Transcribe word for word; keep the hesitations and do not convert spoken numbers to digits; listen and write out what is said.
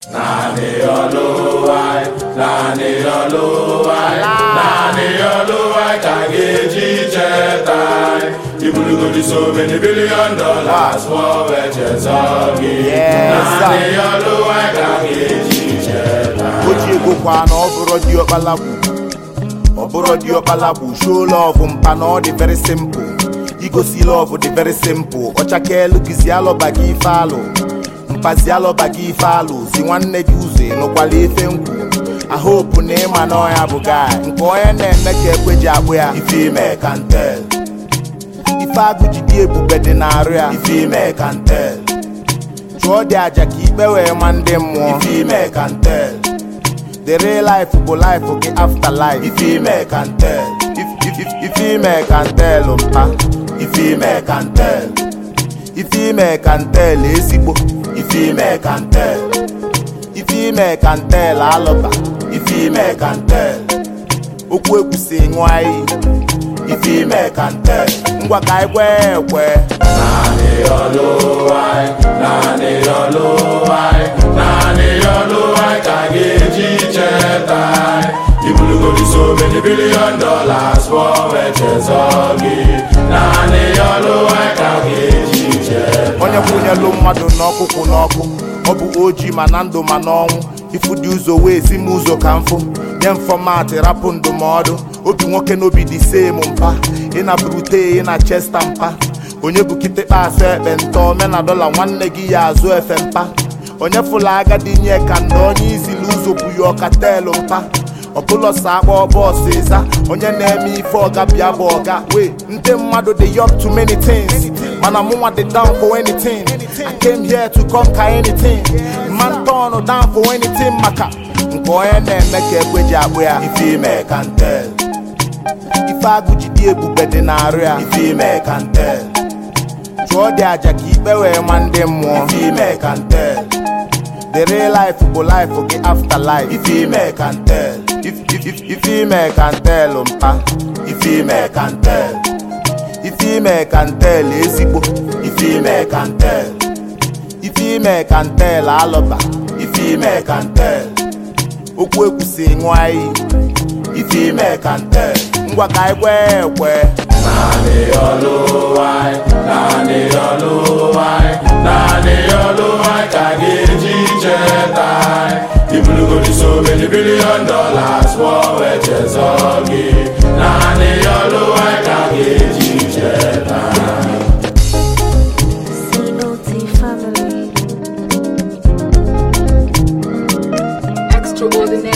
Nani Oluwai, Nani Oluwai, Nani Oluwai, Kageji Chetai. People go to so many billion dollars for wages of it. Nani Oluwai, Kageji Chetai. Oji go kwa no oburo di opalabu, oburo di opalabu. Show love umpa no the very simple. You go see love the very simple. Ochake look is yalo bagi follow. Mpazialo bagi follow. Si one ne juice no kwale fenku. I hope name and no ya bugai. Nkoye ne neke kweji abuya. If you me can tell. If I go to the bubede na area. If you me can tell. Chua de aja kipe we man dem mo. If you me can tell. The real life go life okay after life. If you me can tell. If if if if you me can tell umpa. If you me can tell. If you me can tell esibo. If you me can tell. If you me can tell aloba. If you me can tell. Okwu ekwusi nwai. If you me can tell. Ngwa kai kwe kwe. Nani Oluwai, Nani Oluwai, Nani Oluwai, Kageji Chetai. People go to so many billion dollars for wages of it. Nani Oluwai, Kageji Chetai. Onye kwunye lu mmadụ n'ọkụkwụ n'ọkụ. Ọ bụ oji ma na ndụ ma n'ọnwụ. Ifu dị ụzọ wee zi m ụzọ ka mfụ. Nye m fọmatị rapụ ndụmọdụ. Obi nwoke n'obi dị same mpa. Ị na brute, ị na chesta mpa. Onye bụ kite kpasụ ekpe ntọ. Mena dọla nwanne gị ya azụ efe mpa. Onye fụla agadi nye ka ndị onye izili ụzọ bụ ya ọka teelụ mpa. Ọbụlọ sa akpọ bọọsụ ịza. Onye na-eme ife ọga bịa bụ ọga. Wee, ndị mmadụ dey up to many things. Mana mụnwa dey down for anything. I came here to conquer anything. Man turn down for anything maka. Nke onye na-eme ka ekweji akpụ ya. If you me can tell. Ife agụ jide ebube dị n'arụ ya. If you me can tell. Chụọ dị aja ka ikpe wee ma ndị mmụọ. If you me can tell. The real life go life okay after life. If you me can tell. If if if if you me can tell umpa. If you me can tell. If you me can tell ezigbo. If you me can tell. If you me can tell aloba. If you me can tell. Okwu ekwusi nwai. If you me can tell. Ngwa kai kwe kwe. Nani Oluwai, Nani Oluwai, Nani Oluwai, Kageji Chetai. People go to so many billion dollars for wages of it. Nani Oluwai, Kageji Chetai. C O T family. Extraordinary.